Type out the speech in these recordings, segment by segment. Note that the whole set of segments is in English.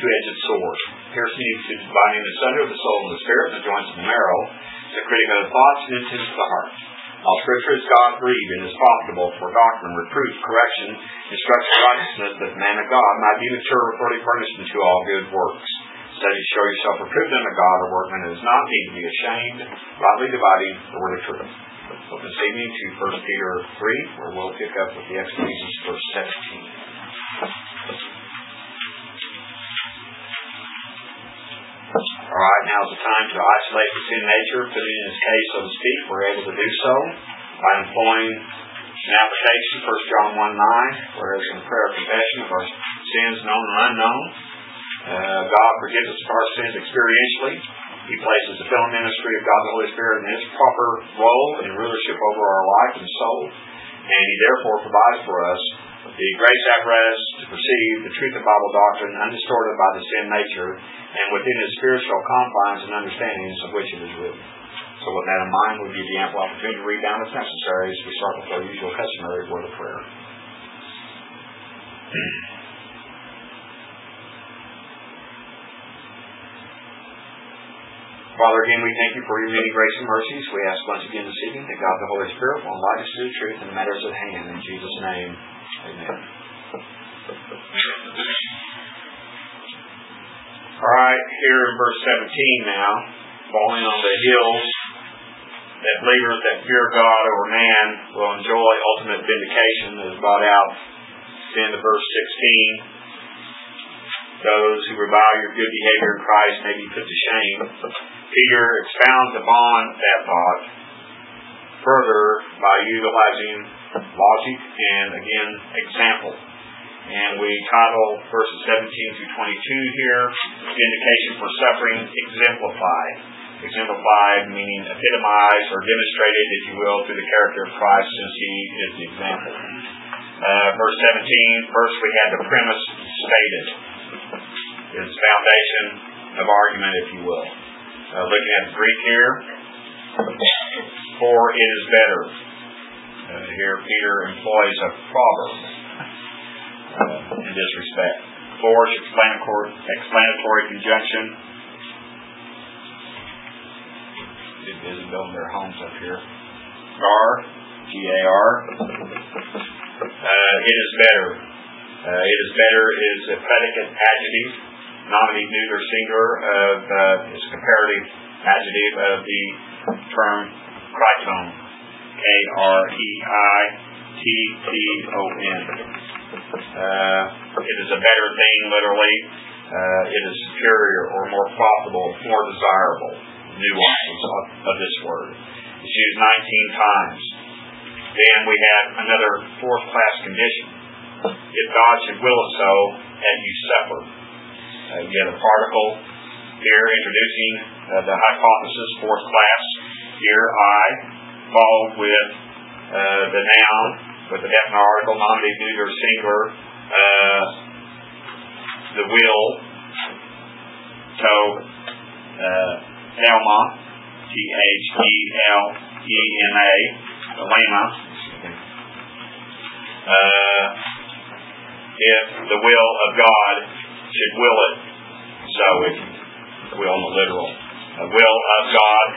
two-edged sword, piercing to dividing asunder the soul and the spirit, the joints and the marrow, the critic of the thoughts and intents of the heart. All Scripture is God-breathed and is profitable for doctrine, reproof, correction, instruction in righteousness, that the man of God might be mature, thoroughly furnished unto all good works. Study to show yourself approved unto God, a workman who does not need to be ashamed, rightly dividing the word of truth. So this evening to 1 Peter 3, where we'll pick up with the exegesis, verse 17. Alright, now's the time to isolate the sin nature, put it in its case, so to speak. We're able to do so by employing an application, 1 John 1:9, where there's a prayer of confession of our sins known and unknown. God forgives us of our sins experientially. He places the filling ministry of God the Holy Spirit in its proper role in rulership over our life and soul, and He therefore provides for us the grace apparatus to perceive the truth of Bible doctrine undistorted by the sin nature and within its spiritual confines and understandings of which it is written. So with that in mind, we'll give you ample opportunity to read down as necessary as we start with our usual customary word of prayer. Father, again, we thank you for your many grace and mercies. We ask once again this evening that God the Holy Spirit will enlighten us to the truth in the matters at hand. In Jesus' name, amen. Alright, here in verse 17 now, falling on the hills, that believers that fear God over man will enjoy ultimate vindication that is brought out at the end of verse 16. Those who revile your good behavior in Christ may be put to shame. Peter expounds upon that thought further by utilizing logic and, again, example. And we title verses 17 through 22 here, Vindication for Suffering Exemplified. Exemplified meaning epitomized or demonstrated, if you will, through the character of Christ, since He is the example. Verse 17, first we had the premise stated. It's foundation of argument, if you will. Looking at the Greek here, for it is better. Here Peter employs a proverb in this respect. For is explanatory conjunction. They're busy building their homes up here. Gar, G-A-R. It is better. It is better is a predicate adjective, nominative neuter singular of is a comparative adjective of the term kriton, K-R-E-I-T-T-O-N. It is a better thing, literally. It is superior or more profitable, more desirable. Nuances of this word. It's used 19 times. Then we have another fourth-class condition. If God should will it so, and you suffer. You have a particle here introducing the hypothesis, fourth class. Here I, followed with the noun, with the definite article, nominative, neuter, singular, the will, Thelema, T-H-E-L-E-M-A, the lema, if the will of God should will it, so if will in the literal. The will of God,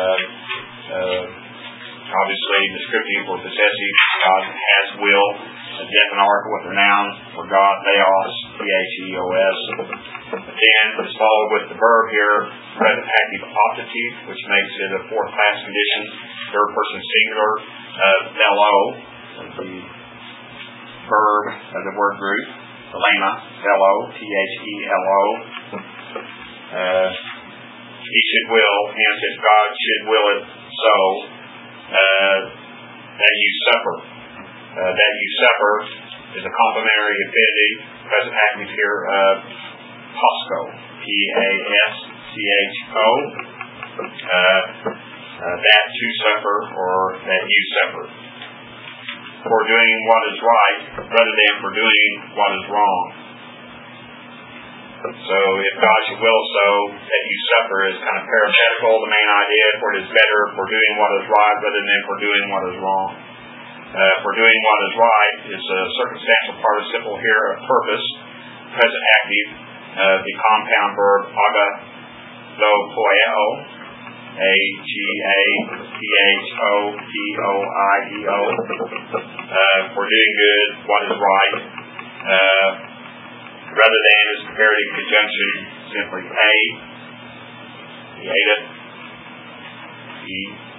obviously descriptive or possessive. God has will, a definite article with a noun for God, theos, T-H-E-O-S. Then it's followed with the verb here, present active optative, which makes it a fourth class condition, third person singular, thelo, the verb of the word group, the lema, thelo, T-H-E-L-O. He should will, hence if God should will it so, that you suffer. That you suffer is a complementary infinitive, present active here, Pasco, P-A-S-C-H-O. That to suffer or that you suffer. For doing what is right rather than for doing what is wrong. So if God should will so that you suffer is kind of parenthetical, the main idea, for it is better for doing what is right rather than for doing what is wrong. For doing what is right is a circumstantial participle here of purpose, present active, the compound verb agathophoieo, A-G-A-T-H-O-P-O-I-E-O, for doing good, what is right. Rather than is comparative conjunction, simply A, the eta, E.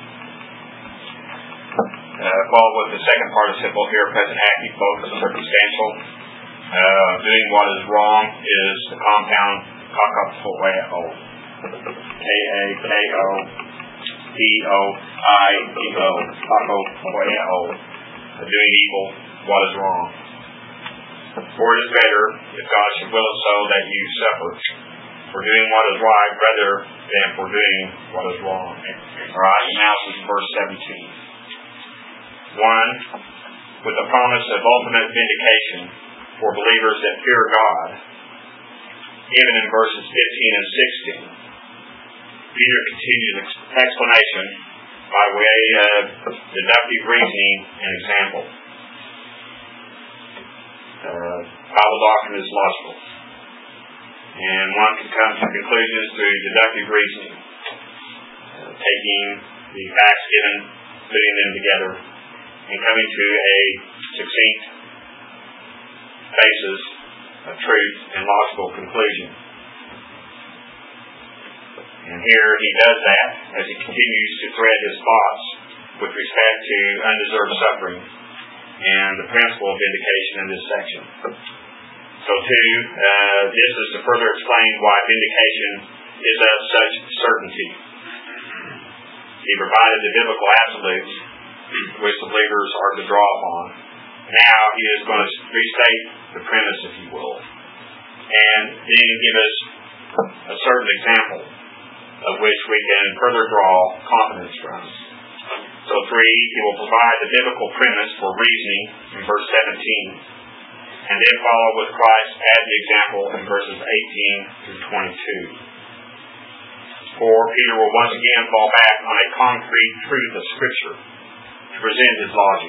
Followed with the second participle here, present active, both is circumstantial. Doing what is wrong is the compound kakaphoeo, K-A-K-O-P-O-I-E-O, kakaphoeo, doing evil, what is wrong. For it is better, if God should will it so, that you suffer for doing what is right rather than for doing what is wrong. Alright, now to verse 17. 1. With the promise of ultimate vindication for believers that fear God, given in verses 15 and 16. Peter continues explanation by way of deductive reasoning and example. Bible doctrine is logical, and one can come to conclusions through deductive reasoning, taking the facts given, putting them together, and coming to a succinct basis of truth and logical conclusion. And here he does that as he continues to thread his thoughts with respect to undeserved suffering and the principle of vindication in this section. So too, this is to further explain why vindication is of such certainty. He provided the biblical absolutes which the believers are to draw upon. Now he is going to restate the premise, if you will, and then give us a certain example of which we can further draw confidence from. So 3, he will provide the biblical premise for reasoning in verse 17, and then follow with Christ as the example in verses 18 through 22. 4, Peter will once again fall back on a concrete truth of Scripture to present his logic.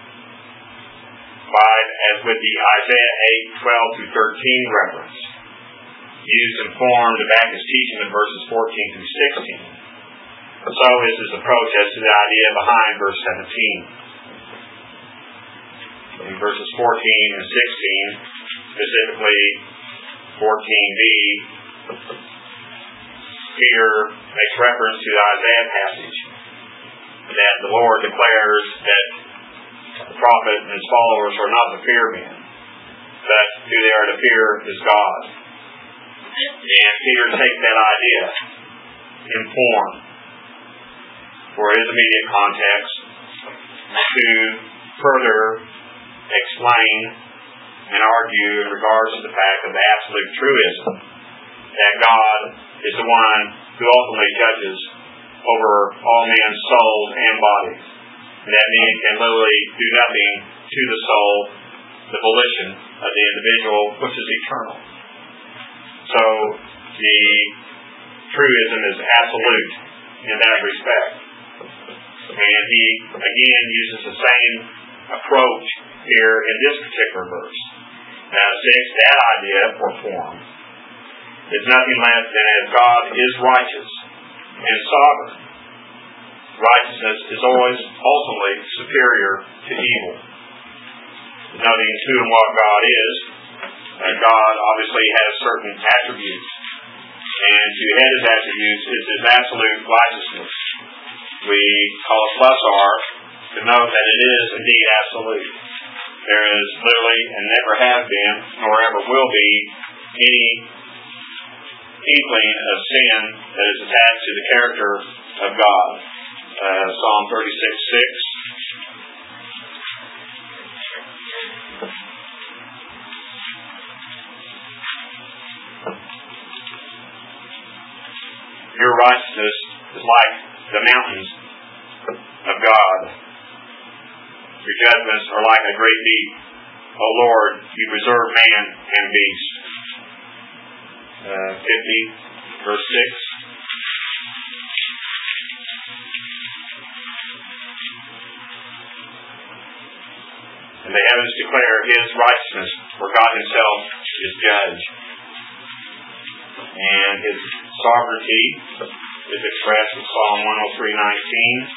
5, as with the Isaiah 8:12 through 13 reference, used and formed to back his teaching in verses 14 through 16. So is his approach as to the idea behind verse 17. In verses 14 and 16, specifically 14b, Peter makes reference to the Isaiah passage that the Lord declares that the prophet and his followers are not to fear men, but who they are to fear is God. And Peter takes that idea in form for his immediate context to further explain and argue in regards to the fact of the absolute truism that God is the one who ultimately judges over all men's souls and bodies, and that men can literally do nothing to the soul, the volition of the individual, which is eternal. So the truism is absolute in that respect. And he again uses the same approach here in this particular verse. Now, since that idea or form is nothing less than as God is righteous and sovereign, righteousness is always ultimately superior to evil. Noting who and what God is, God obviously has certain attributes, and to head his attributes is his absolute righteousness. We call it plus R to note that it is indeed absolute. There is literally, and never has been, nor ever will be, any inkling of sin that is attached to the character of God. Psalm 36:6. Your righteousness is like the mountains of God. Your judgments are like a great deep. O Lord, you preserve man and beast. 50, verse 6. And the heavens declare his righteousness, for God himself is judge. And his sovereignty is expressed in Psalm 103:19.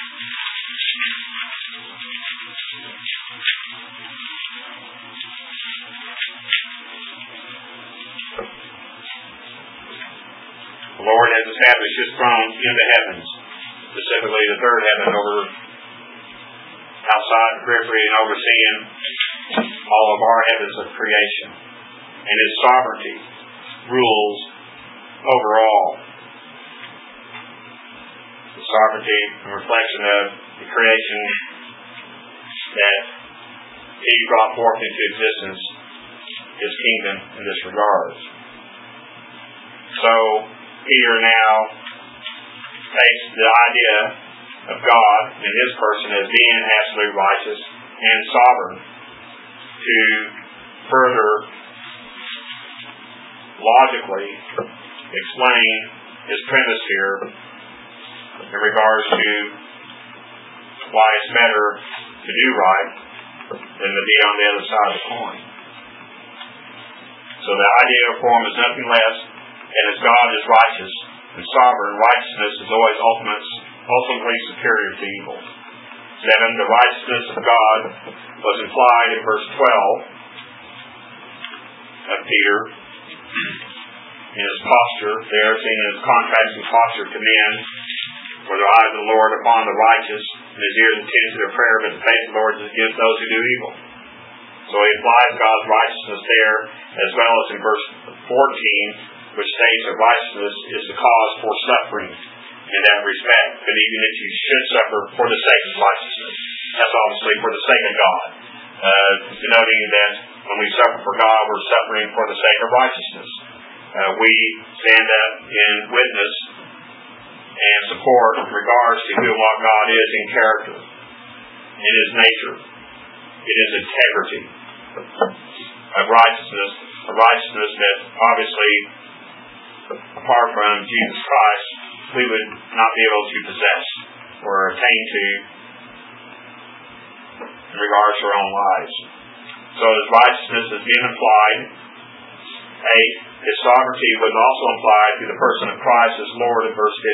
The Lord has established his throne in the heavens, specifically the third heaven, over outside the periphery and overseeing all of our heavens of creation. And his sovereignty rules over all. The sovereignty and reflection of the creation that he brought forth into existence, his kingdom in this regard. So Peter now takes the idea of God in his person as being absolutely righteous and sovereign to further logically explain his premise here in regards to why it's better to do right than to be on the other side of the coin. So the idea of form is nothing less, and as God is righteous and sovereign, righteousness is always ultimately superior to evil. 7. The righteousness of God was implied in verse 12 of Peter. In his posture, there, seen in his contrasting posture to men, for the eye of the Lord upon the righteous, and his ears attend to their prayer, but the face of the Lord is against those who do evil. So he applies God's righteousness there, as well as in verse 14, which states that righteousness is the cause for suffering in that respect. But even if you should suffer for the sake of righteousness, that's obviously for the sake of God. Denoting that when we suffer for God, we're suffering for the sake of righteousness. We stand up in witness and support in regards to who and what God is in character, in his nature, in his integrity of righteousness, a righteousness that obviously, apart from Jesus Christ, we would not be able to possess or attain to in regards to our own lives. So his righteousness is being implied. 8. His sovereignty was also implied through the person of Christ as Lord in verse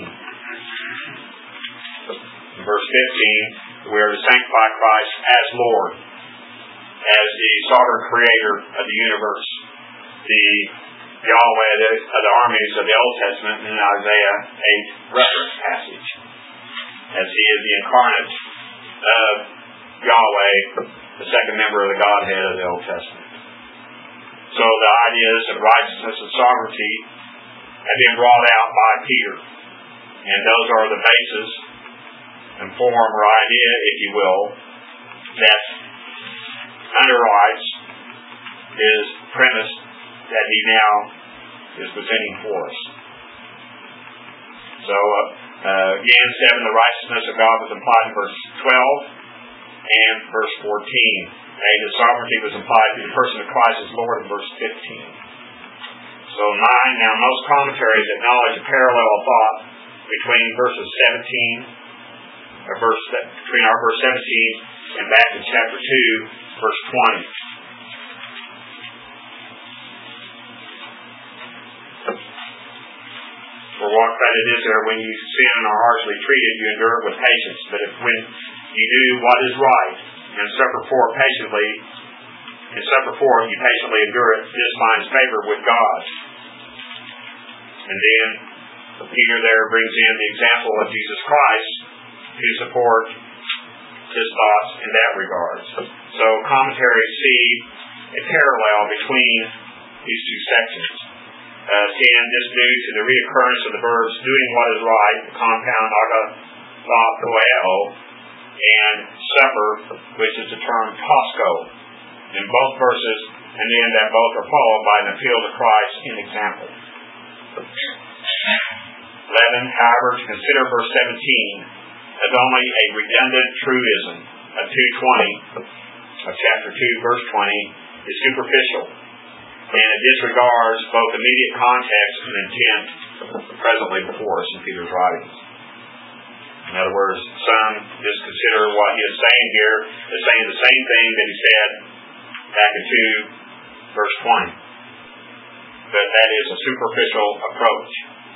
15. In verse 15, we are to sanctify Christ as Lord, as the sovereign creator of the universe, the Yahweh of the armies of the Old Testament in Isaiah 8 reference passage, as he is the incarnate of Yahweh, the second member of the Godhead of the Old Testament. So the ideas of righteousness and sovereignty have been brought out by Peter. And those are the basis and form or idea, if you will, that underwrites his premise that he now is presenting for us. So, again, 7, the righteousness of God was implied in verse 12 and verse 14. The sovereignty was implied through the person of Christ as Lord in verse 15. So 9, now most commentaries acknowledge a parallel thought between verses 17, between our verse 17 and back in chapter 2, verse 20. For what credit is there when you sin and are harshly treated, you endure it with patience. But if when you do what is right, and suffer for it, you patiently endure it, this finds favor with God. And then Peter there brings in the example of Jesus Christ to support his thoughts in that regard. So commentaries see a parallel between these two sections. 10, this due to the reoccurrence of the verbs doing what is right, the compound agathophoeo, and suffer, which is the term tosco, in both verses, and then that both are followed by an appeal to Christ in example. 11, however, to consider verse 17 as only a redundant truism of 2:20 of chapter 2, verse 20 is superficial, and it disregards both immediate context and intent presently before us in Peter's writings. In other words, some just consider what he is saying here as saying the same thing that he said back in 2, verse 20. but that is a superficial approach.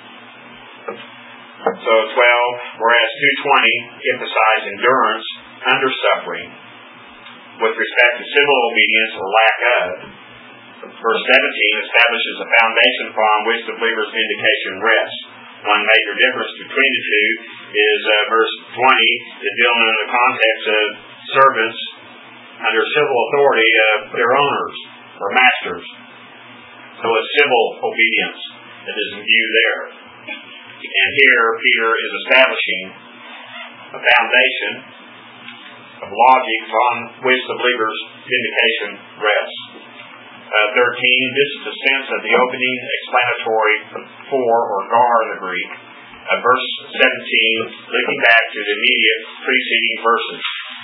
So 12, whereas 2:20 emphasized endurance under suffering with respect to civil obedience or lack of, verse 17 establishes a foundation upon which the believer's vindication rests. One major difference between the two is verse 20 is dealing in the context of servants under civil authority of their owners or masters. So it's civil obedience that is in view there. And here Peter is establishing a foundation of logic on which the believer's vindication rests. 13, this is the sense of the opening explanatory for or gar in the Greek. Verse 17, looking back to the immediate preceding verses.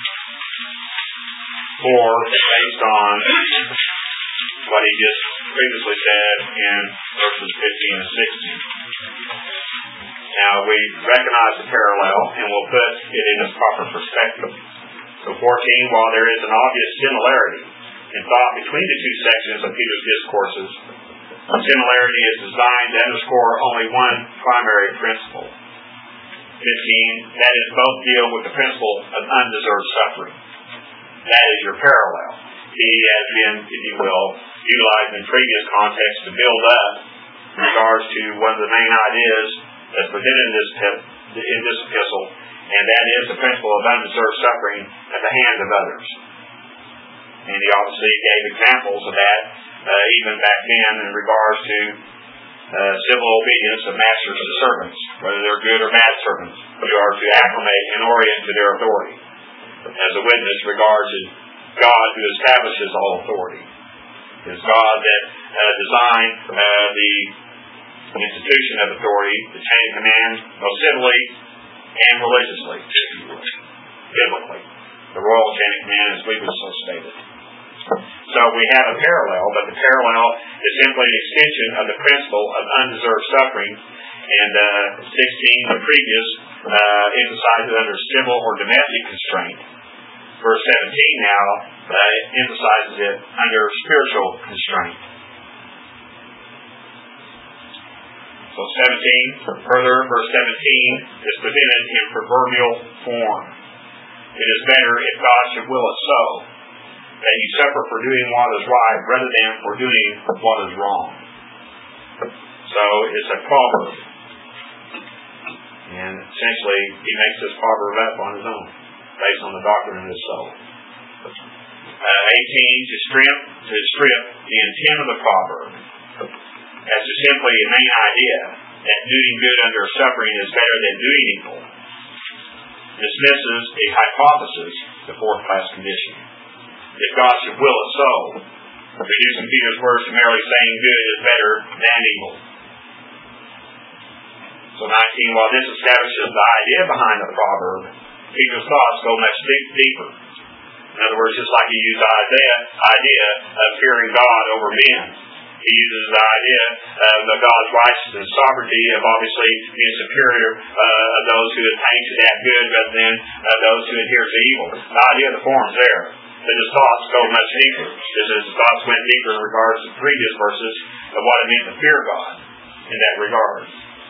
For, based on what he just previously said in verses 15 and 16. Now, we recognize the parallel, and we'll put it in its proper perspective. So 14, while there is an obvious similarity in thought between the two sections of Peter's discourses, the similarity is designed to underscore only one primary principle. 15, that is, both deal with the principle of undeserved suffering. That is your parallel. He has been, if you will, utilized in previous contexts to build up in regards to one of the main ideas that's presented in this epistle, and that is the principle of undeserved suffering at the hands of others. And he obviously gave examples of that even back then in regards to civil obedience of masters to servants, whether they're good or bad servants, who are to acclimate and orient to their authority. As a witness regards to God who establishes all authority. It is God that designed the institution of authority, the chain of command, both civilly and religiously, biblically. The royal chain of command, as we would so stated. So we have a parallel, but the parallel is simply an extension of the principle of undeserved suffering. And 16, the previous, emphasizes under civil or domestic constraint. Verse 17 now emphasizes it under spiritual constraint. So 17, further, verse 17 is presented in proverbial form. It is better, if God should will it so, that you suffer for doing what is right rather than for doing what is wrong. So it's a proverb. And essentially, he makes this proverb up on his own, based on the doctrine of his soul. 18, to strip the intent of the proverb as to simply a main idea that doing good under suffering is better than doing evil. Dismisses a hypothesis, the fourth class condition. If God should will it so, reducing Peter's words to merely saying good is better than evil. So 19, while this establishes the idea behind the proverb, Peter's thoughts go much deeper. In other words, just like he used the idea of fearing God over men, he uses the idea of God's righteousness and sovereignty of obviously being superior of those who attain to that good rather than those who adhere to evil. The idea of the form's there. But his thoughts go much deeper. His thoughts went deeper in regards to previous verses of what it meant to fear God in that regard.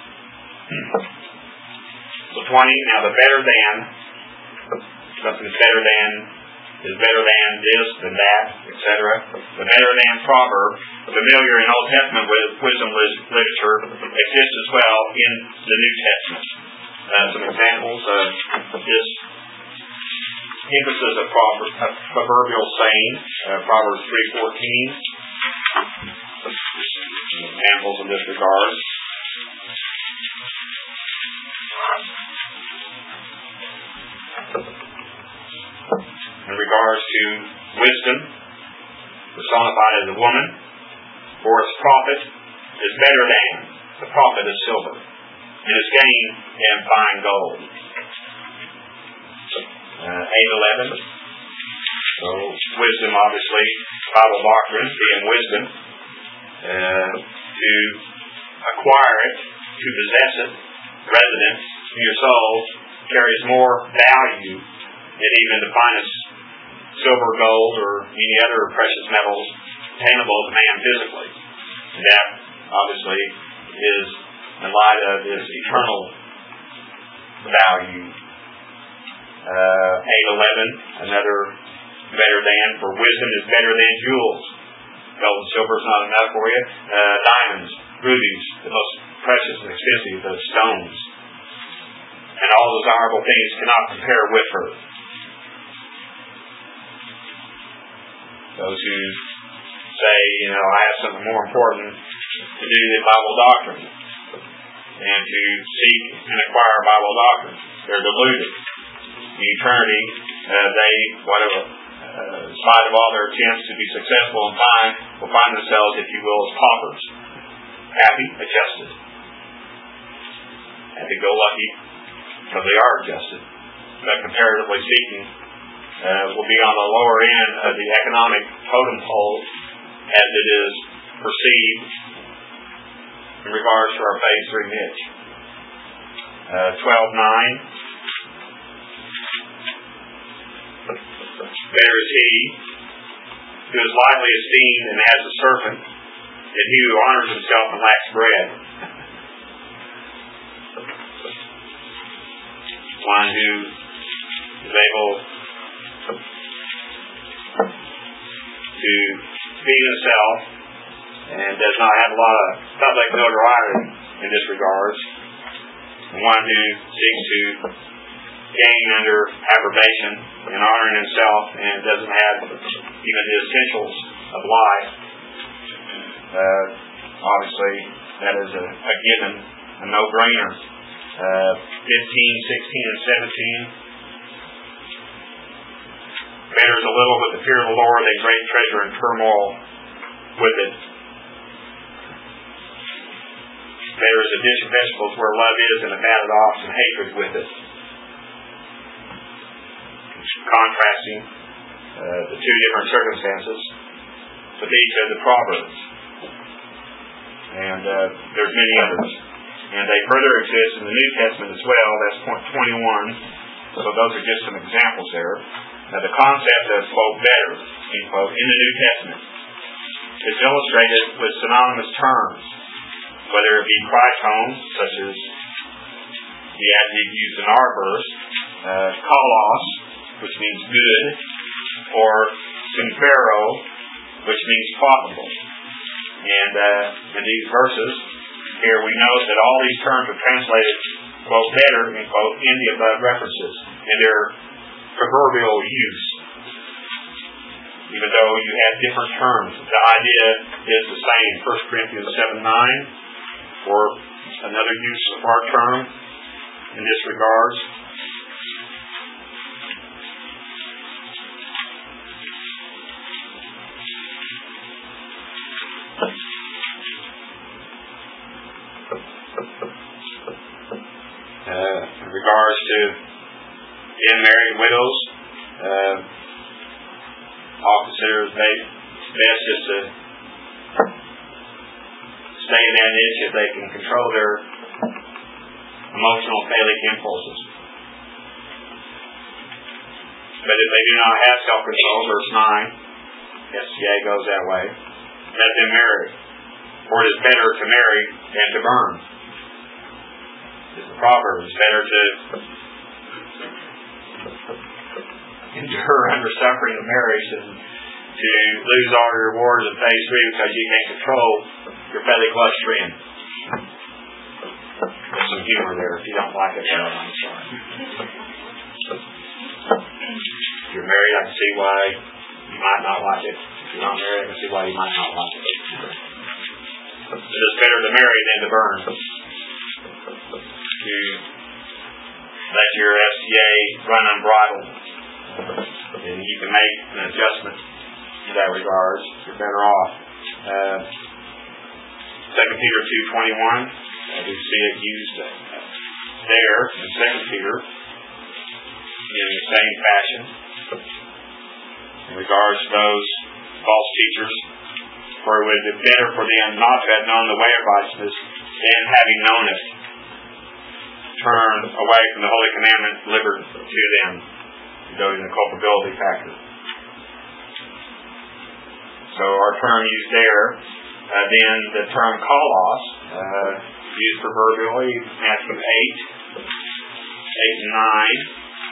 So 20, now the better than, something is better than, is better than this, than that, etc. The better than proverb, familiar in Old Testament wisdom literature, exists as well in the New Testament. Some examples of this emphasis of proverbial saying, Proverbs 3:14. Examples in this regard. In regards to wisdom, personified as a woman, for its profit is better than the profit of silver, and its gain than fine gold. 8:11. So wisdom, obviously, Bible doctrine being wisdom, to acquire it, to possess it, residence in your soul, carries more value than even the finest silver, gold, or any other precious metals attainable to man physically. And that obviously, is in light of its eternal value. 8:11, another better than, for wisdom is better than jewels. Gold and silver is not enough for you. Diamonds, rubies, the most precious and expensive of stones. And all desirable things cannot compare with her. Those who say, I have something more important to do than Bible doctrine, and to seek and acquire Bible doctrine. They're deluded. In eternity, in spite of all their attempts to be successful and fine, will find themselves, if you will, as paupers. Happy, adjusted. Happy-go-lucky, because they are adjusted. But comparatively speaking, will be on the lower end of the economic totem pole as it is perceived in regards to our phase 3 niche. 12:9. Better is he who is lightly esteemed and as a servant than he who honors himself and lacks bread. One who is able to feed himself and does not have a lot of public notoriety in this regard. One who seeks to gain under approbation and honoring himself and doesn't have even the essentials of life. Obviously, that is a given, a no-brainer. 15, 16, and 17. Better is a little with the fear of the Lord than great treasure and turmoil with it. Better is a dish of vegetables where love is than a fatted ox and hatred with it. Contrasting the two different circumstances with each of the Proverbs. And there's many others. And they further exist in the New Testament as well. That's point 21. So those are just some examples there. Now the concept of, quote, better, end quote, in the New Testament is illustrated with synonymous terms, whether it be Christone, such as the adjective used in our verse, kalos, which means good, or synphero, which means profitable. And in these verses, here we note that all these terms are translated, quote, better, end quote, in the above references, in their proverbial use. Even though you have different terms, the idea is the same. 1 Corinthians 7:9, or another use of our term in this regard. In regards to unmarried widows, all consider it best is to stay in that niche if they can control their emotional phallic impulses. But if they do not have self-control, verse 9, SCA goes that way, let them marry. For it is better to marry than to burn. It's the proverb. It's better to endure under suffering of marriage than to lose all your rewards in phase 3 because you can't control your phallic lust trend. There's some humor there. If you don't like it, I'm sorry. If you're married, I can see why you might not like it. If you're not married, I can see why you might not like it. It is better to marry than to burn. To let your FCA run unbridled. And you can make an adjustment in that regard. You're better off. 2 Peter 2:21. We see it used there in 2 Peter in the same fashion. In regards to those false teachers, for it would be better for them not to have known the way of righteousness than having known it, turn away from the holy commandment delivered to them, noting the culpability factor. So our term used there Then the term kalos, used proverbially, Matthew 8 and 9.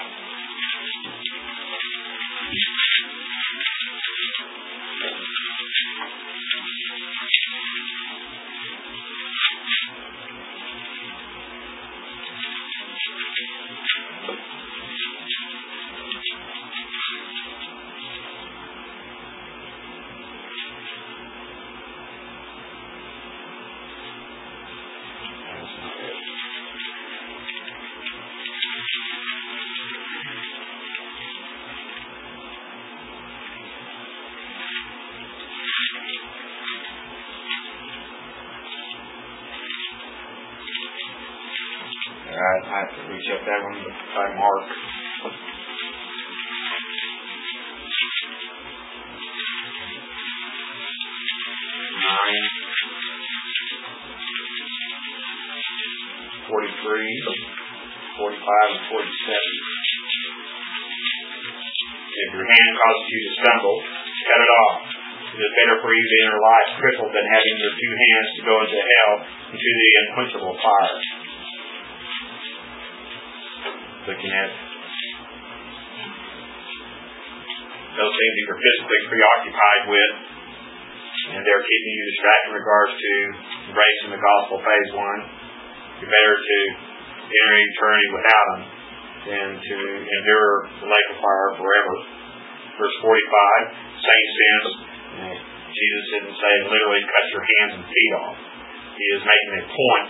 I have to reach up that one by Mark. Nine, 43, 45, and 47. If your hand causes you to stumble, cut it off. It is better for you to enter life crippled than having your two hands to go into hell, into the unquenchable fire. Looking at those things that you're physically preoccupied with, and they're keeping you distracted in regards to embracing the gospel phase one. You're better to enter eternity without them than to endure the lake of fire forever. Verse 45, same sense. Jesus didn't say literally cut your hands and feet off. He is making a point.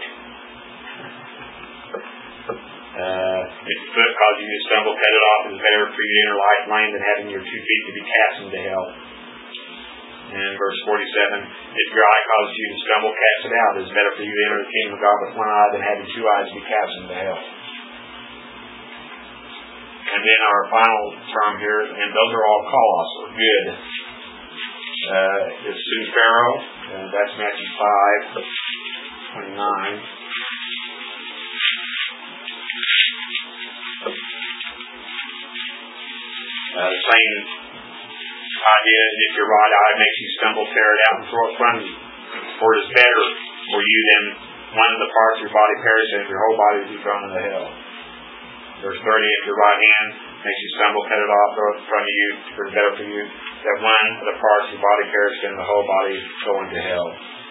If your foot causes you to stumble, cut it off. It is better for you to enter life lame than having your 2 feet to be cast into hell. And verse 47, if your eye causes you to stumble, cast it out. It is better for you to enter the kingdom of God with one eye than having 2 eyes to be cast into hell. And then our final term here, and those are all kalos, or good. Is Pharaoh, and that's Matthew 5:29. The same idea, if your right eye makes you stumble, tear it out and throw it from you. For it is better for you than one of the parts of your body perish, and if your whole body is be thrown into hell. Verse 30, if your right hand makes you stumble, cut it off, throw it from you, for it is better for you that one of the parts of your body perish, and the whole body go into hell.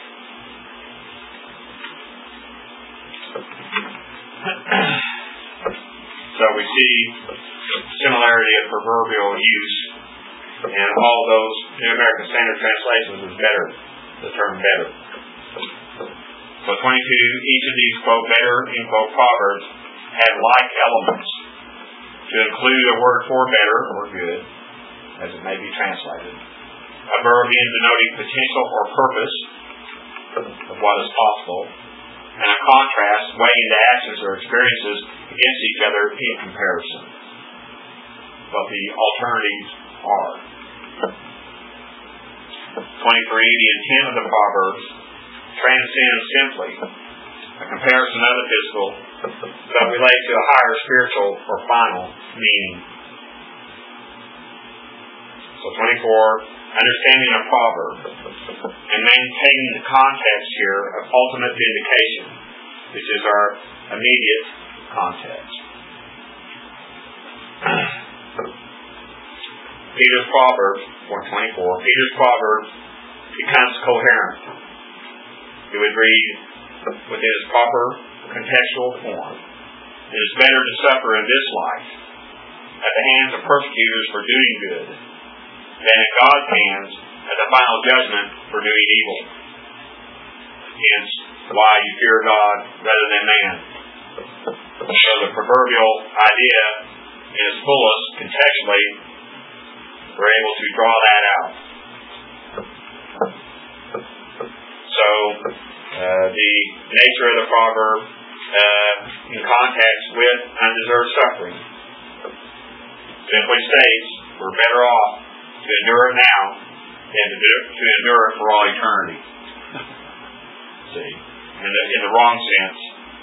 So we see similarity of proverbial use, and all those New American Standard translations is better, the term better. So 22, each of these quote better in quote proverbs have like elements to include a word for better or good, as it may be translated. A verb in denoting potential or purpose of what is possible, and a contrast weighing the actions or experiences against each other in comparison. What the alternatives are. 23, the intent of the Proverbs transcends simply a comparison of the physical, but relates to a higher spiritual or final meaning. So 24, understanding a proverb and maintaining the context here of ultimate vindication, which is our immediate context. Peter's Proverbs, 124, Peter's Proverbs becomes coherent. It would read within its proper contextual form. It is better to suffer in this life at the hands of persecutors for doing good than in God's hands at the final judgment for doing evil. Hence, why you fear God rather than man. So the proverbial idea in its fullest contextually, we're able to draw that out. So, the nature of the proverb in context with undeserved suffering simply states we're better off to endure it now than to endure it for all eternity. See, in the wrong sense.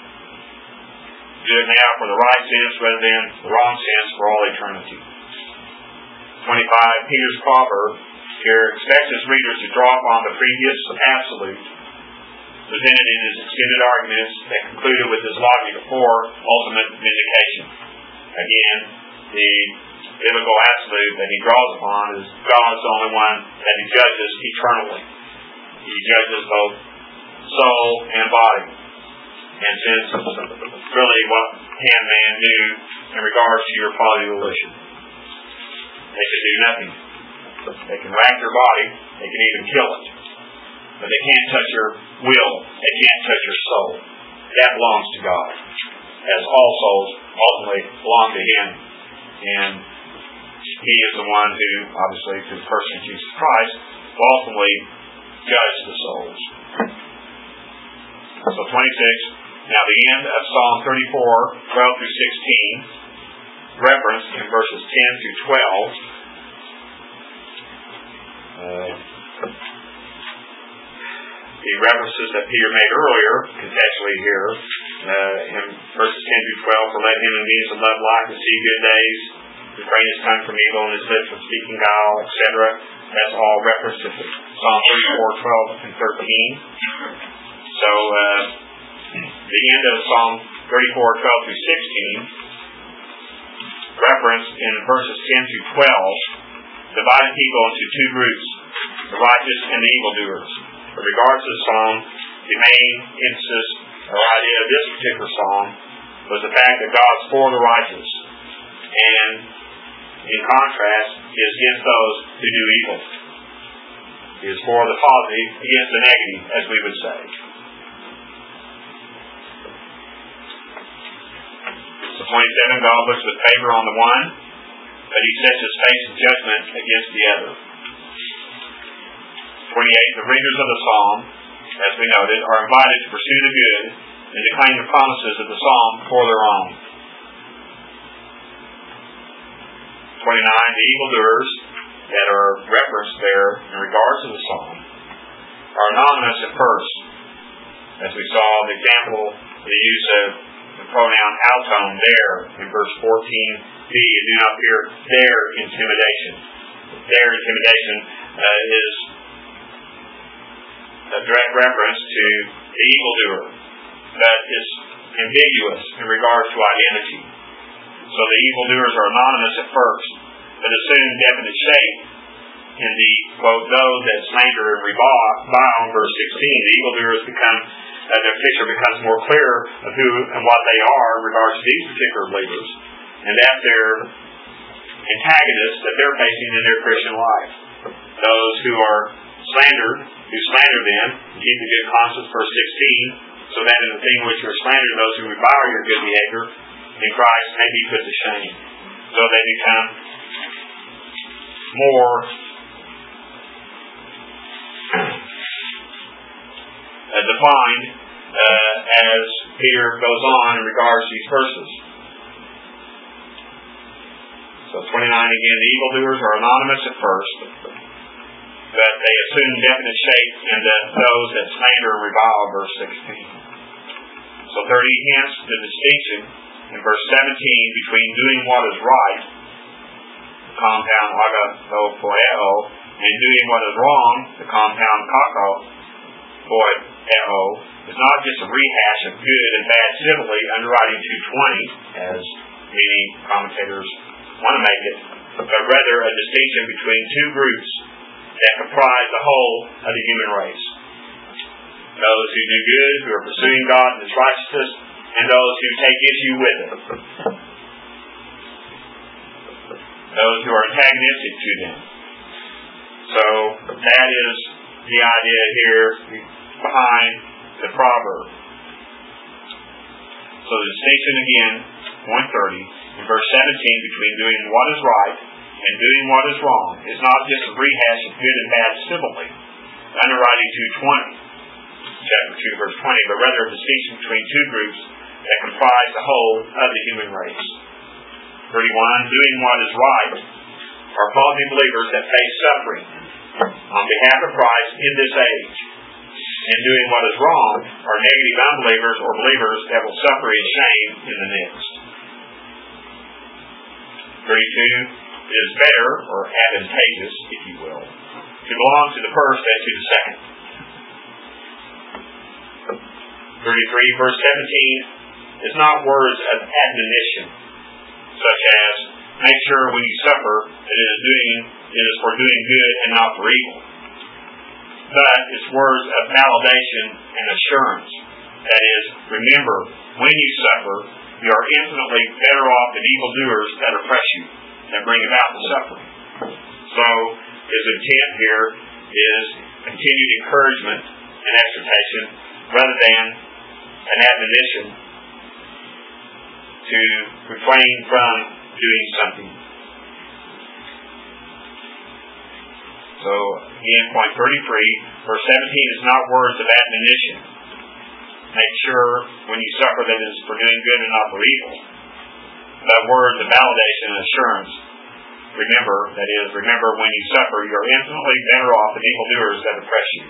Do it now for the right sense rather than the wrong sense for all eternity. 25, Peter's proverb here expects his readers to draw upon the previous absolute presented in his extended arguments that concluded with his logic for ultimate vindication. Again, the biblical absolute that he draws upon is God is the only one that he judges eternally. He judges both soul and body. And since really what can man do in regards to your bodily volition? They can do nothing. They can rack your body. They can even kill it. But they can't touch your will. They can't touch your soul. That belongs to God. As all souls ultimately belong to Him. And He is the one who, obviously, through the person of Jesus Christ, will ultimately judge the souls. So 26. Now the end of Psalm 34, 12 through 16, referenced in verses 10 through 12. The references that Peter made earlier, contextually here, in verses 10 through 12, for let him indeed to love life and see good days, refrain his tongue from evil and his lips from speaking guile, etc. That's all referenced to Psalm 34, 12 and 13. So, the end of Psalm 34, 12 through 16, referenced in verses 10 through 12, divided people into two groups, the righteous and the evildoers. With regards to the psalm, the main emphasis or idea of this particular psalm was the fact that God's for the righteous, and in contrast, He is against those who do evil. He is for the positive against the negative, as we would say. So 27, God looks with favor on the one, but He sets His face in judgment against the other. 28, the readers of the psalm, as we noted, are invited to pursue the good and to claim the promises of the psalm for their own. 29, the evildoers that are referenced there in regards to the psalm are anonymous at first. As we saw the example, the use of the pronoun auton there in verse 14b, and do not fear their intimidation. Their intimidation is a direct reference to the evildoer, but is ambiguous in regards to identity. So the evildoers are anonymous at first, but assume definite shape in the, quote, those that slander and revile, verse 16. The evildoers become, their picture becomes more clear of who and what they are in regards to these particular believers, and that they're antagonists that they're facing in their Christian life. Those who are slandered, who slander them, keep the good conscience, verse 16, so that in the thing which you are slandered, those who revile your good behavior in Christ may be put to shame. So they become more defined as Peter goes on in regards to these verses. So 29 again, the evildoers are anonymous at first, but they assume definite shape in those that slander and revile, verse 16. So 30, hence the distinction in verse 17 between doing what is right, the compound agapoeo, and doing what is wrong, the compound kakopoeo, is not just a rehash of good and bad civilly under writing 220, as many commentators want to make it, but rather a distinction between two groups that comprise the whole of the human race. Those who do good, who are pursuing God and His righteousness, and those who take issue with it. Those who are antagonistic to them. So that is the idea here behind the proverb. So the distinction again, point 30, in verse 17 between doing what is right and doing what is wrong is not just a rehash of good and bad civilly, under writing 220, chapter 2, verse 20, but rather a distinction between two groups that comprise the whole of the human race. 31, doing what is right are positive believers that face suffering on behalf of Christ in this age. And doing what is wrong are negative unbelievers or believers that will suffer in shame in the next. 32, it is better or advantageous, if you will, to belong to the first and to the second. 33, verse 17, is not words of admonition, such as, make sure when you suffer that it is for doing good and not for evil. But it's words of validation and assurance. That is, remember, when you suffer, you are infinitely better off than evildoers that oppress you, that bring about the suffering. So, his intent here is continued encouragement and exhortation rather than an admonition to refrain from doing something. So, again, point 33, verse 17 is not words of admonition. Make sure when you suffer that it is for doing good and not for evil. But words of validation and assurance. Remember when you suffer, you are infinitely better off than evildoers that oppress you.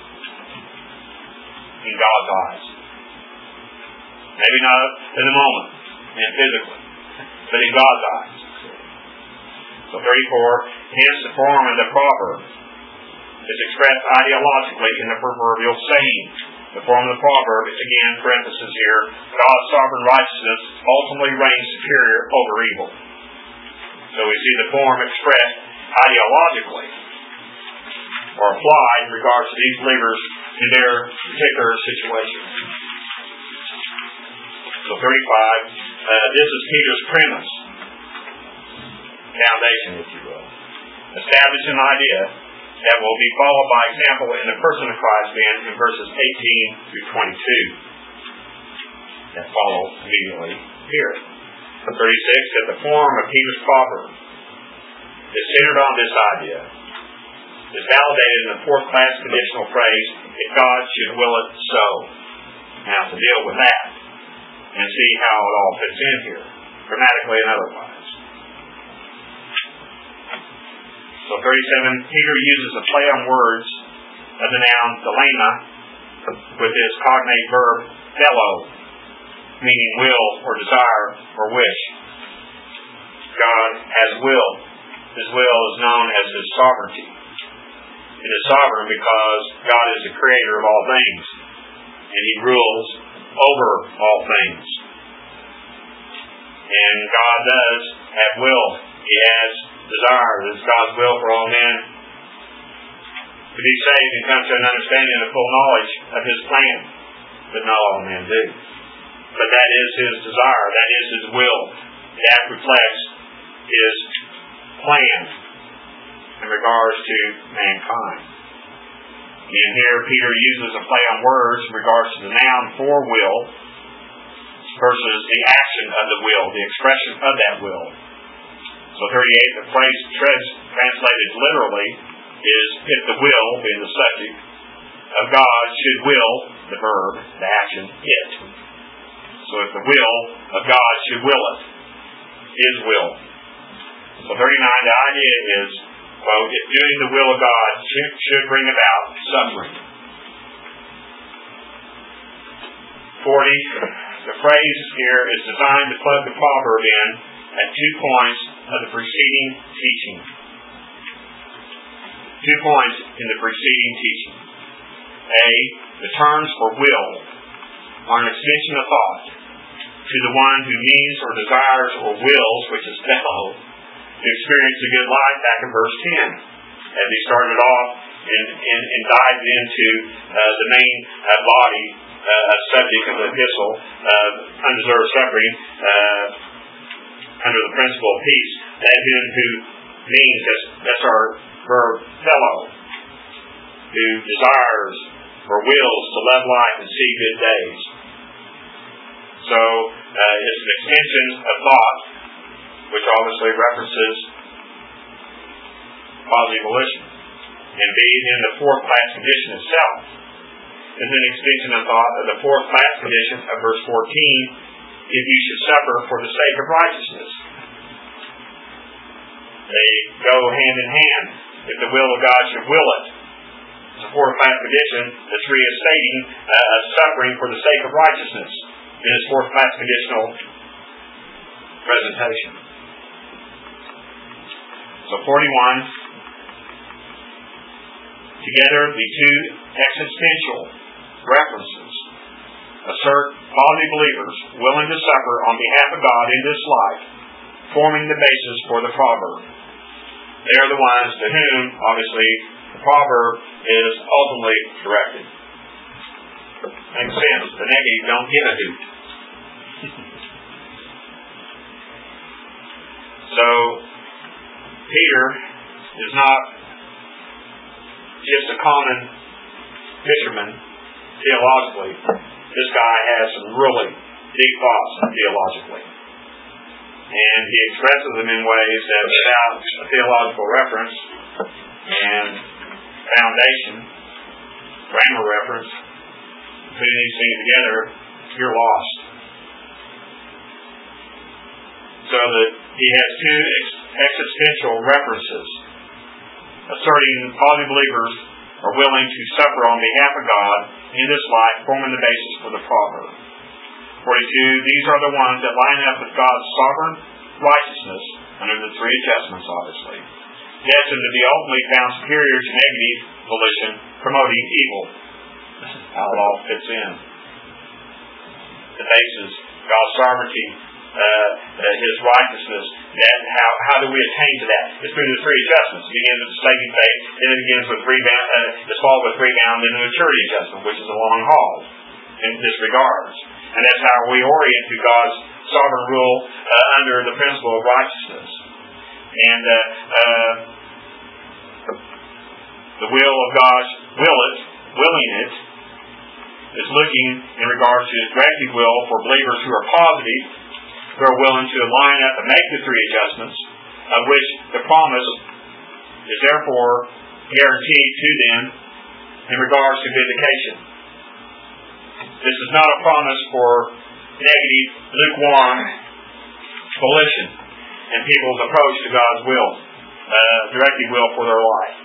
In God's eyes. Maybe not in the moment, and physically, but in God's eyes. So 34, hence the form of the proverb is expressed ideologically in the proverbial saying. The form of the proverb is again, parenthesis here, God's sovereign righteousness ultimately reigns superior over evil. So we see the form expressed ideologically or applied in regards to these believers in their particular situation. So 35, this is Peter's premise, foundation, if you will. Establish an idea that will be followed by example in the person of Christ then in verses 18 through 22. That follow immediately here. 36, that the form of Peter's proverb is centered on this idea. Is validated in the fourth class conditional phrase, if God should will it so. Now to deal with that and see how it all fits in here, grammatically and otherwise. So 37, Peter uses a play on words of the noun thelema with his cognate verb thelo, meaning will or desire or wish. God has will. His will is known as His sovereignty. It is sovereign because God is the creator of all things, and He rules over all things. And God does have will. He has desire. It is God's will for all men to be saved and come to an understanding and full knowledge of His plan. But not all men do. But that is His desire. That is His will. That reflects His plan in regards to mankind. And here Peter uses a play on words in regards to the noun for will versus the action of the will, the expression of that will. So 38, the phrase translated literally is if the will, being the subject, of God should will, the verb, the action, it. So if the will of God should will it, His will. So 39, the idea is, quote, if doing the will of God should bring about suffering. 40, the phrase here is designed to plug the proverb in at 2 points of the preceding teaching. 2 points in the preceding teaching. A, the terms for will are an extension of thought to the one who means or desires or wills, which is thelo, to experience a good life back in verse 10. As he started off and dived into the main body subject of the epistle, undeserved suffering, under the principle of peace, that who means, that's our verb thelo, who desires or wills to love life and see good days. So it's an extension of thought, which obviously references positive volition. And being in the fourth class condition itself is an extension of thought of the fourth class condition of verse 14, if you should suffer for the sake of righteousness. They go hand in hand. If the will of God should will it. It's a fourth class condition that's reinstating suffering for the sake of righteousness in its fourth class conditional presentation. So 41, Together, the two existential references assert positive believers willing to suffer on behalf of God in this life, forming the basis for the proverb. They are the ones to whom, obviously, the proverb is ultimately directed. Makes sense. The negative don't give a hoot. So, Peter is not just a common fisherman theologically. This guy has some really deep thoughts theologically. And he expresses them in ways that without a theological reference and foundation, grammar reference, putting these things together, you're lost. So that he has two existential references asserting positive believers are willing to suffer on behalf of God in this life, forming the basis for the proverb. 42, these are the ones that line up with God's sovereign righteousness under the three adjustments, obviously, destined to be ultimately found superior to negative volition, promoting evil. How it all fits in. The basis, God's sovereignty, His righteousness. How do we attain to that? It's through the three adjustments. It begins with saving faith, then it begins with rebound, it's followed with rebound, then the maturity adjustment, which is a long haul in this regards. And that's how we orient to God's sovereign rule under the principle of righteousness. And the will of God's willing it, is looking in regards to His directive will for believers who are positive, who are willing to line up and make the three adjustments, of which the promise is therefore guaranteed to them in regards to vindication. This is not a promise for negative, lukewarm volition and people's approach to God's will, directive will for their life.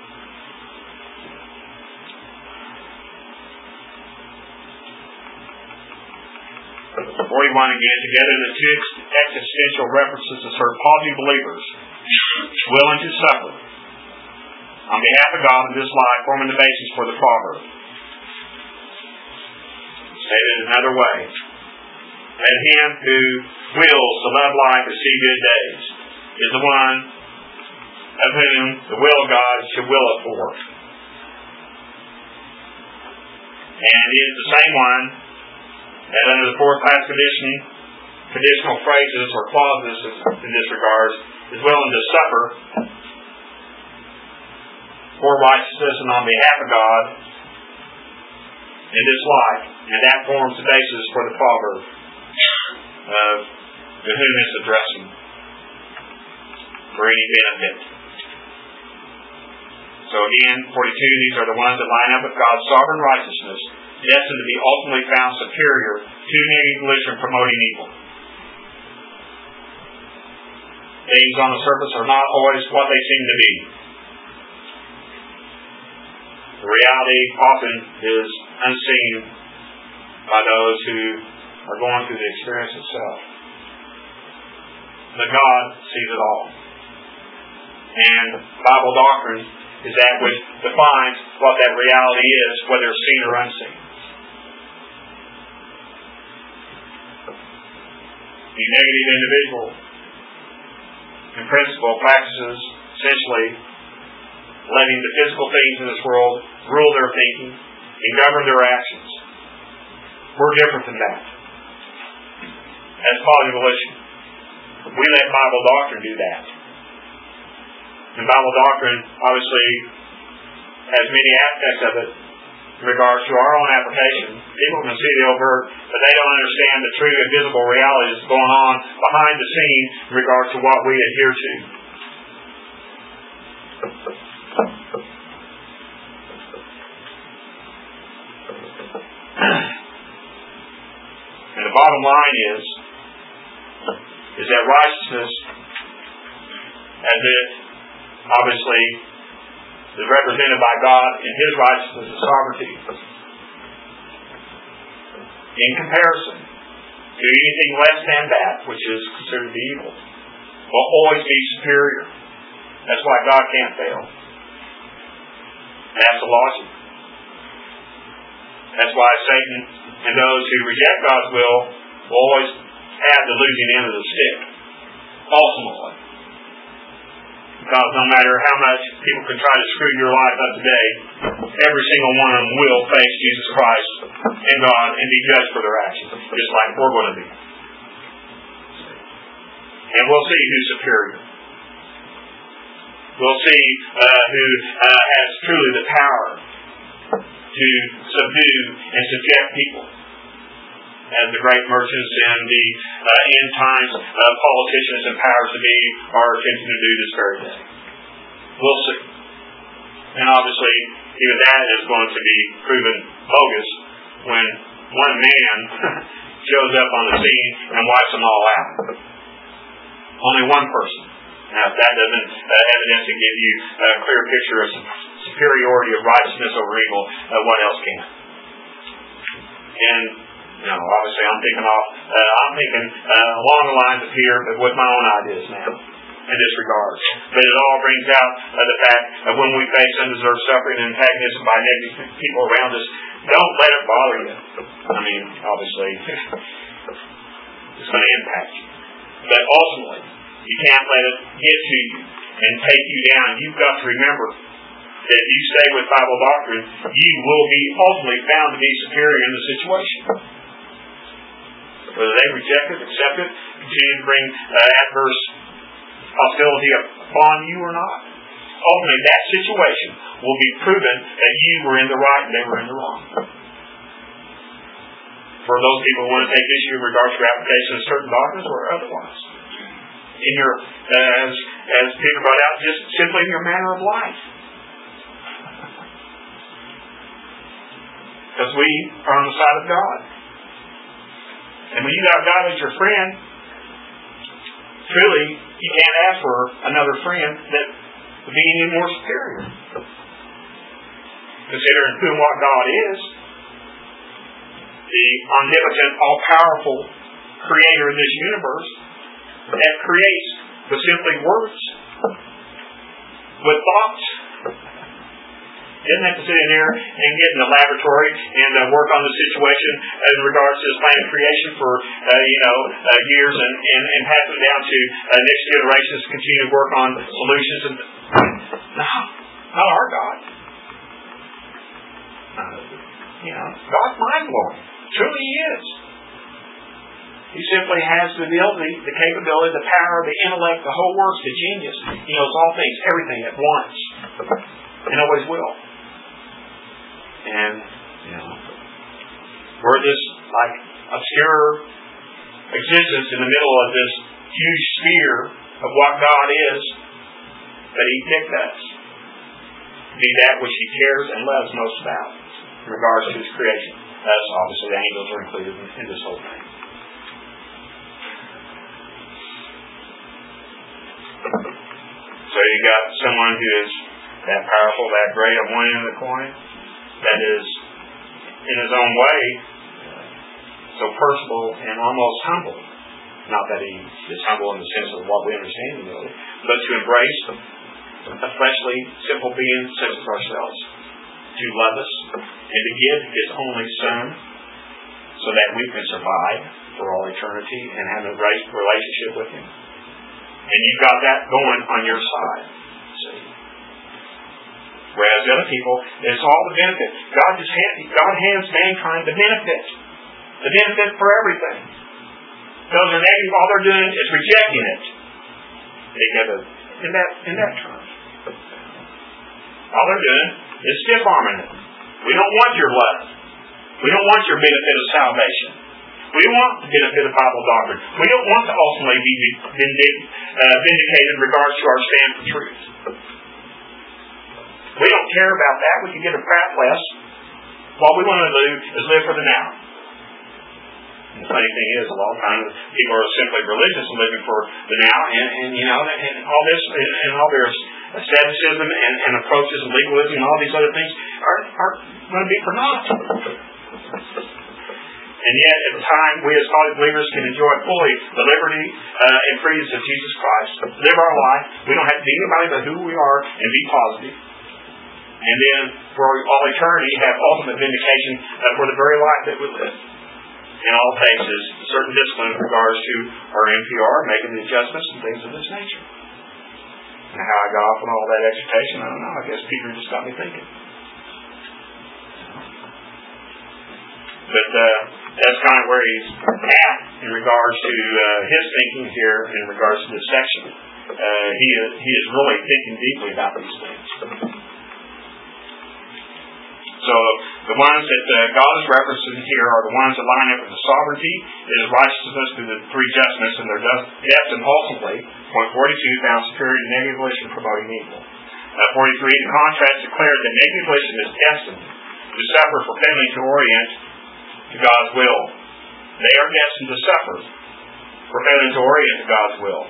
Verse 41 again, together the two existential references assert positive believers willing to suffer on behalf of God in this life, forming the basis for the proverb. Stated another way, let him who wills to love life and see good days is the one of whom the will of God should will it for. And he is the same one that under the fourth class conditional phrases or clauses in this regard is willing to suffer for righteousness and on behalf of God in this life, and that forms the basis for the proverb of to whom it's addressing for any benefit. So again, 42, these are the ones that line up with God's sovereign righteousness, destined to be ultimately found superior to negative volition promoting evil. Things on the surface are not always what they seem to be. The reality often is unseen by those who are going through the experience itself. But God sees it all. And Bible doctrine is that which defines what that reality is, whether it's seen or unseen. The negative individual, in principle, practices essentially letting the physical things in this world rule their thinking and govern their actions. We're different than that. As positive volition, we let Bible doctrine do that. And Bible doctrine obviously has many aspects of it in regards to our own application. People can see the overt, but they don't understand the true and visible reality that's going on behind the scene in regards to what we adhere to. And the bottom line is that righteousness, as it obviously is represented by God in His righteousness and sovereignty, in comparison to anything less than that which is considered evil, will always be superior. That's why God can't fail. That's the logic. That's why Satan and those who reject God's will always have the losing end of the stick, ultimately. Because no matter how much people can try to screw your life up today, every single one of them will face Jesus Christ and God and be judged for their actions, just like we're going to be. And we'll see who's superior. We'll see who has truly the power to subdue and subject people, as the great merchants and the end times politicians and powers to be are attempting to do this very day. We'll see. And obviously, even that is going to be proven bogus when one man shows up on the scene and wipes them all out. Only one person. Now, if that doesn't evidently give you a clear picture of superiority of righteousness over evil, what else can? And obviously I'm thinking along the lines of here, but with my own ideas now in this regard. But it all brings out the fact that when we face undeserved suffering and antagonism by negative people around us, don't let it bother you. I mean, obviously, it's going to impact you. But ultimately, you can't let it get to you and take you down. You've got to remember that if you stay with Bible doctrine, you will be ultimately found to be superior in the situation. Whether they reject it, accept it, continue to bring adverse hostility upon you or not. Ultimately, that situation will be proven that you were in the right and they were in the wrong. For those people who want to take issue in regards to your application of certain doctrines or otherwise. In your, as Peter brought out, just simply in your manner of life. Because we are on the side of God. And when you got God as your friend, truly, you can't ask for another friend that would be any more superior. Considering who and what God is, the omnipotent, all-powerful creator of this universe that creates with simply words, with thoughts. Doesn't have to sit in there and get in the laboratory and work on the situation as regards to this plan of creation for years and pass it down to next generations to continue to work on solutions. And no, not our God. God's mind-blowing. Truly He is. He simply has the ability, the capability, the power, the intellect, the whole works, the genius. He knows all things, everything at once. And always will. And, we're this, obscure existence in the middle of this huge sphere of what God is, but He picked us to be that which He cares and loves most about in regards to His creation. Us, obviously, the angels are included in this whole thing. So you got someone who is that powerful, that great on one end of the coin, that is, in his own way, so personable and almost humble. Not that he is humble in the sense of what we understand him really, but to embrace a fleshly, simple being such as ourselves, to love us, and to give His only Son, so that we can survive for all eternity and have a right relationship with Him. And you've got that going on your side. See? Whereas the other people, it's all the benefit. God hands mankind the benefit. The benefit for everything. Those are negative, all they're doing is rejecting it. They never, in that term. All they're doing is stiff-arming it. We don't want your love. We don't want your benefit of salvation. We don't want the benefit of Bible doctrine. We don't want to ultimately be vindicated in regards to our stand for truth. We don't care about that. We can get a crap less. What we want to do is live for the now. And the funny thing is, a lot of times people are simply religious and living for the now, and all this and all their asceticism and approaches and legalism and all these other things are going to be for naught. And yet, at the time, we as godly believers can enjoy fully the liberty and freedoms of Jesus Christ. Live our life. We don't have to be anybody but who we are and be positive. And then for all eternity have ultimate vindication for the very life that we live. In all cases, certain discipline in regards to our NPR, making the adjustments and things of this nature. Now, how I got off on all that exhortation, I don't know. I guess Peter just got me thinking. But that's kind of where he's at in regards to his thinking here in regards to this section. He is really thinking deeply about these things. So the ones that God is referencing here are the ones that line up with the sovereignty, His righteousness through the three judgments, and their depth, and ultimately, point 42, found superior to negative volition promoting evil. 43, the contrast declared that negative volition is destined to suffer for failing to orient to God's will. They are destined to suffer for failing to orient to God's will.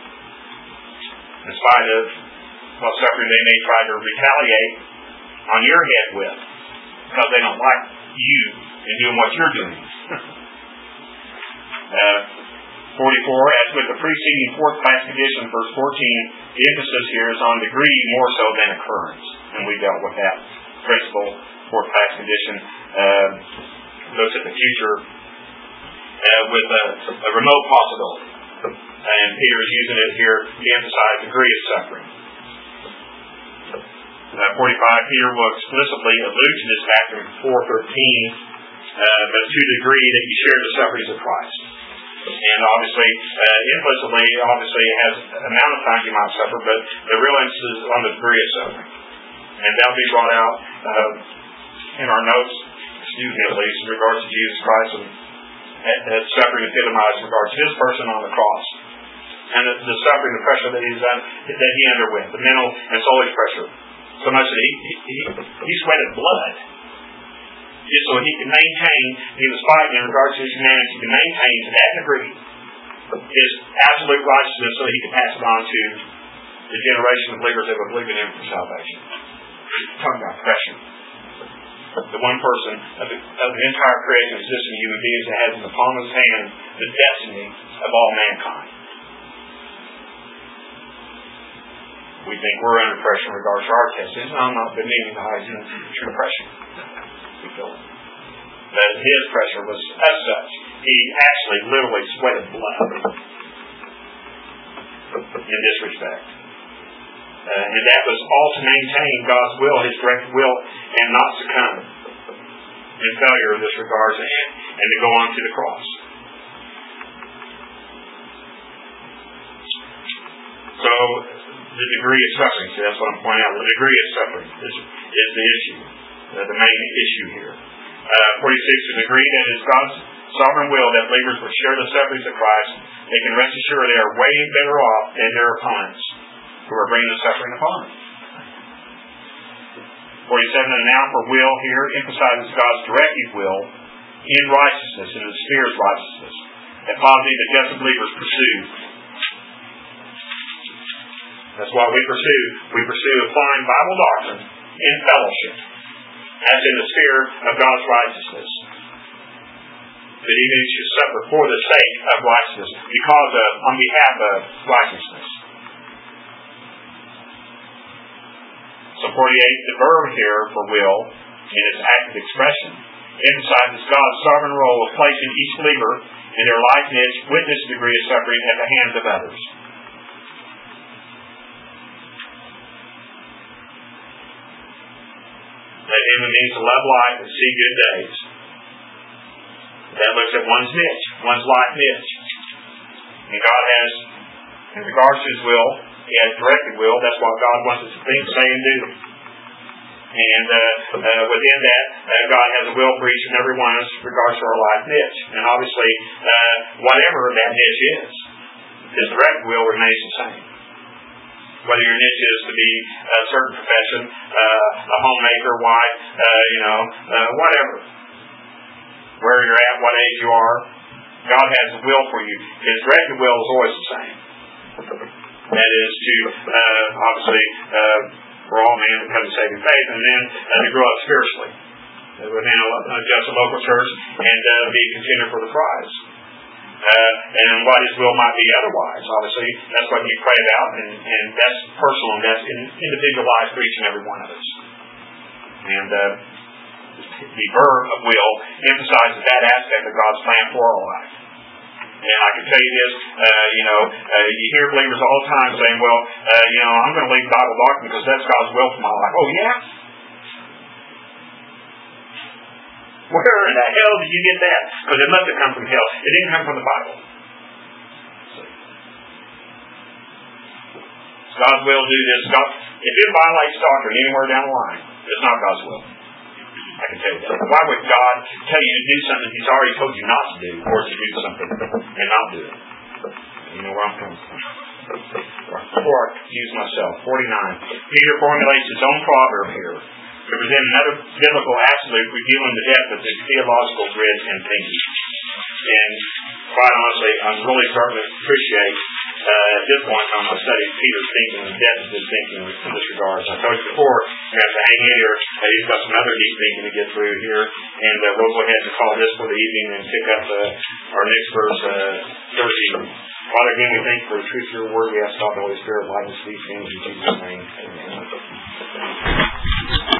In spite of what suffering they may try to retaliate on your head with, because they don't like you and doing what you're doing. 44, as with the preceding fourth class condition, verse 14, the emphasis here is on degree more so than occurrence. And we dealt with that principle, fourth class condition. Looks at the future with a remote possibility. And Peter is using it here to emphasize degree of suffering. 45, Peter will explicitly allude to this fact in 4:13, but to the degree that you share the sufferings of Christ. And obviously, implicitly, has amount of time you might suffer, but the real emphasis is on the degree of suffering. And that'll be brought out in our notes, at least, in regards to Jesus Christ and suffering epitomized in regards to His person on the cross. And the suffering, the pressure that that He underwent, the mental and soulish pressure. So much that he sweated blood. Just so he could maintain, he was fighting in regards to his humanity to maintain to that degree his absolute righteousness so that he could pass it on to the generation of believers that would believe in Him for salvation. Talking about pressure. The one person of the entire creation of existing human beings that has in the palm of His hand the destiny of all mankind. We think we're under pressure in regards to our testing. I'm not demeaning the highs and true pressure. We feel it. But His pressure was as such. He actually literally sweated blood in this respect. And that was all to maintain God's will, His direct will, and not succumb in failure in this regard and to go on to the cross. So, the degree of suffering, see, that's what I'm pointing out. The degree of suffering is the issue, the main issue here. 46, the degree that is God's sovereign will that believers will share the sufferings of Christ, they can rest assured they are way better off than their opponents who are bringing the suffering upon them. 47, and now for will here emphasizes God's directive will in righteousness, in the sphere of righteousness, that poverty that just believers pursue. That's why we pursue applying Bible doctrine in fellowship, as in the sphere of God's righteousness. That even should suffer for the sake of righteousness, because of, on behalf of righteousness. So 48, the verb here for will, in its active expression, emphasizes God's sovereign role of placing each believer in their life niche with this degree of suffering at the hands of others. That human means to love life and see good days. That looks at one's niche, one's life niche. And God has, in regards to His will, He has directed will. That's what God wants us to think, say, and do. And within that, God has a will for each and every one of us in regards to our life niche. And obviously, whatever that niche is, His direct will remains the same. Whether your niche is to be a certain profession, a homemaker, wife, whatever. Where you're at, what age you are, God has a will for you. His directed will is always the same. That is to, obviously, for all men to come to saving faith, and then to grow up spiritually within just a local church and be a contender for the prize. And what His will might be otherwise. Obviously, that's what you pray about, and that's personal, and that's individualized for each and every one of us. And the verb of will emphasizes that aspect of God's plan for our life. And I can tell you this, you hear believers all the time saying, well, I'm going to leave Bible doctrine because that's God's will for my life. Oh, yeah? Where in the hell did you get that? Because it must have come from hell. It didn't come from the Bible. God's will to do this. If it violates doctrine anywhere down the line, it's not God's will. I can tell you that. Why would God tell you to do something He's already told you not to do, or to do something and not do it? You know where I'm coming from. Before I confuse myself, 49. Peter formulates his own proverb here to present another biblical absolute revealing the depth of the theological grid and thinking. And quite honestly, I'm really starting to appreciate at this point in my study Peter's thinking and the depth of his thinking in this regard. As I told you before, we have to hang in here. He's got some other deep thinking to get through here. And we'll go ahead and call this for the evening and pick up our next verse Thursday. Father, again, we thank you for the truth of your word. We ask God, the Holy Spirit, light and speak things in Jesus' name. Amen.